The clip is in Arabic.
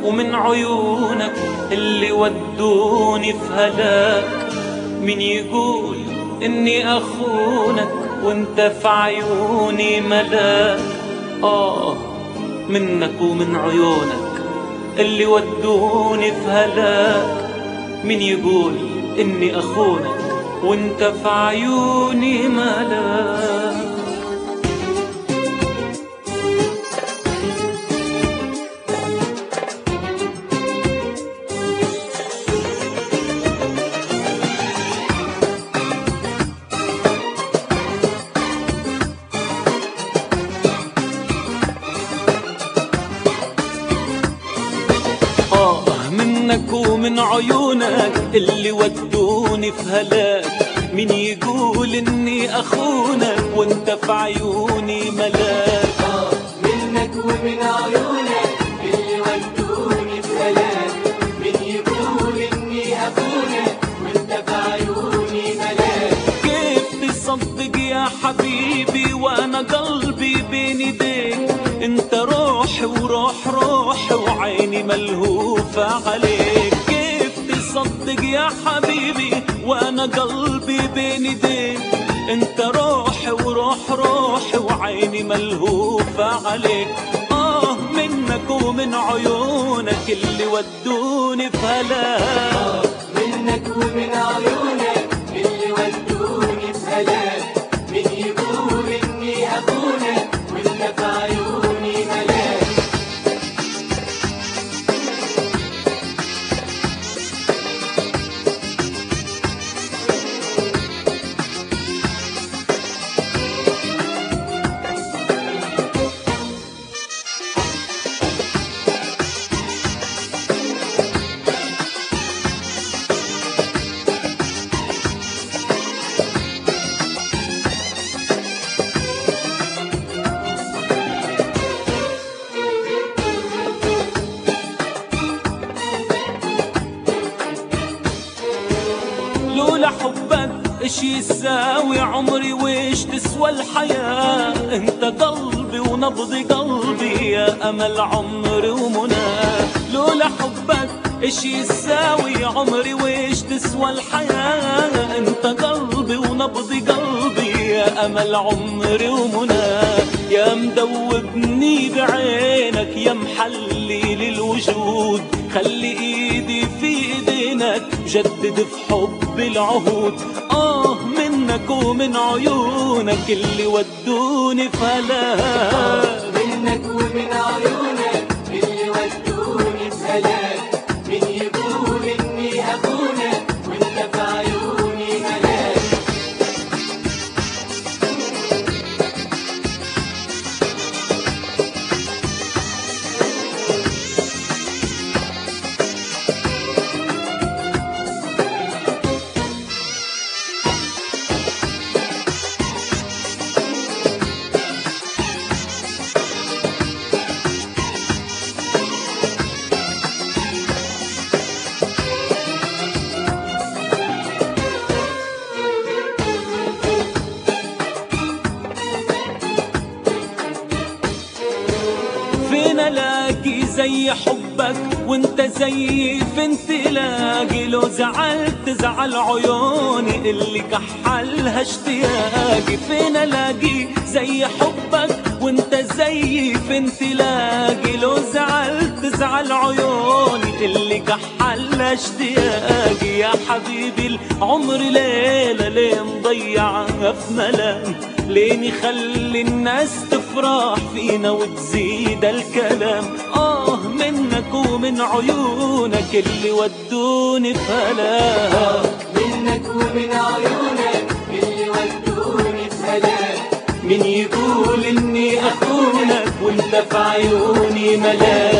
ومن عيونك اللي ودوني في هلاك. مين يقول إني أخونك وانت في عيوني ملاك؟ منك ومن عيونك اللي ودوني في هلاك. مين يقول إني أخونك وانت في عيوني ملاك؟ منك ومن عيونك اللي ودوني في هلاك. مين يقول اني اخونك وانت في عيوني ملاك؟ منك ومن عيونك اللي ودوني في هلاك. مين يقول اني اخونك وانت في عيوني ملاك؟ كيف تصدق يا حبيبي وانا قلبي بين ايديك؟ انت روحي روحي وعيني ملهوفة عليك. كيف تصدق يا حبيبي وانا قلبي بين ايديك؟ انت روحي روحي وعيني ملهوفة عليك. منك ومن عيونك اللي ودوني في هلاك. منك ومن عيونك اللي ودوني في هلاك. مين يقول اني اخونك وانت في عيوني ملاك؟ لولا حبك ايش يساوي عمري وايش تسوى الحياة؟ انت قلبي ونبض قلبي يا امل عمري ومنى. لولا حبك ايش يساوي عمري وايش تسوى الحياة؟ انت قلبي ونبض قلبي يا امل عمري ومنى. يا مدوبني بعينك يا محلي للوجود. خلي ايدي في ايدينك جدد في حب العهود. منك ومن عيونك اللي ودوني في هلاك. منك ومن عيونك اللي ودوني في هلاك. مين يقول اني اخونك وانت في عيوني ملاك؟ فين الاقي زي حبك وانت زي فين تلاقي؟ لو زعلت تزعل عيوني اللي كحلها اشتياقي. فين الاقي زي حبك وانت زي فين تلاقي؟ لو زعلت تزعل عيوني اللي كحلها اشتياقي. يا حبيبي العمر ليلة ليه مضيعها في ملام؟ ليه نخلي الناس تفرح فينا وتزيد الكلام؟ منك ومن عيونك اللي ودوني في هلاك. منك ومن عيونك اللي ودوني في هلاك. مين يقول اني اخونك وانت في عيوني ملاك؟